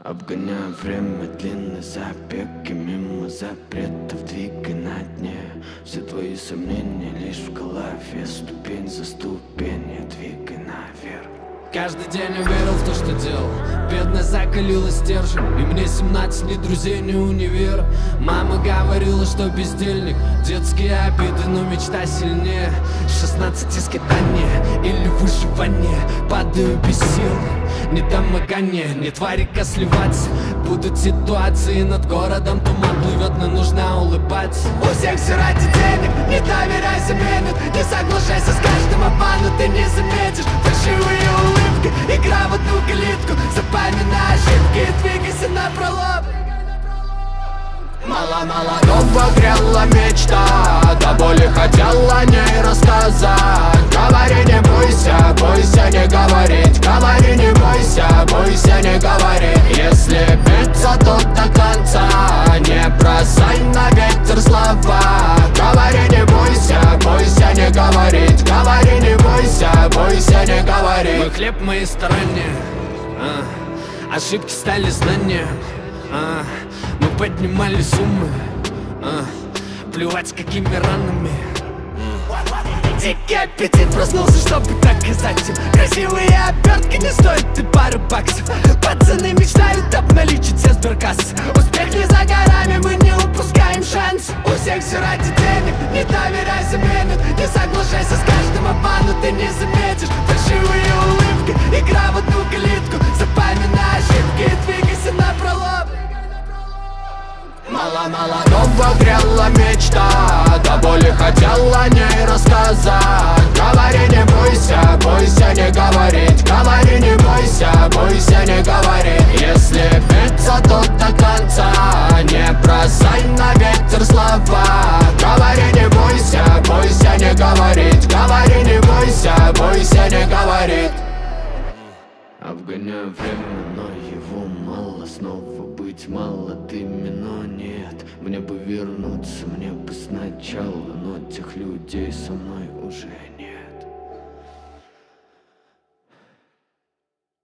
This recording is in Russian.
Обгоняю время длинный забег, и мимо запретов двигай на дне. Все твои сомнения лишь в голове, ступень за ступенью двигай наверх. Каждый день я верил в то, что делал. Бедная закалила стержень, и мне 17, ни друзей, ни универа. Мама говорила, что бездельник, детские обиды, но мечта сильнее. 16 скитания или выживание, падаю без сил, недомогание. Не тварика сливаться, будут ситуации над городом, туман плывет, но нужно улыбаться. У всех все ради денег, не доверяйся, менят, не соглашайся с каждым обманом, ты не заметишь фальшивые улыбки. Игра в одну калитку, запоминай ошибки и двигайся напролом. Мало-мало дома грела мечта, до боли хотела о ней рассказать. Говори, не бойся, бойся не говорить. Говори, не бойся, бойся не говорить. Если биться, то до конца, не бросай на ветер слова. Говори, не бойся, бойся не говорить. Говори, не бойся, бойся не говорить. Мой хлеб в моей стороне, ошибки стали знанием. Мы поднимали суммы, плевать с какими ранами. Дикий аппетит проснулся, чтобы доказать им. Красивые обертки не стоят и пару баксов. Пацаны мечтают обналичить все сберкассы. Успех не за горами, мы не упускаем шанс. У всех все ради денег, не доверяйся, менят, не соглашайся с каждым обманом, ты не заметишь фальшивые улыбки. Игра в одну калитку, запоминай ошибки и двигайся напролом. Мало-мало дома грела мечта, до боли хотел о ней рассказать. Говори, не бойся, бойся не говорить. Говори, не бойся, бойся не говорить. Если биться, то до конца, не бросай на ветер слова. Говори, не бойся, бойся не говорить. Говори, не бойся, бойся не говорить. Обгоняю время, но его мало. Снова быть молодыми, но нет. Мне бы вернуться, мне бы сначала, но тех людей со мной уже нет.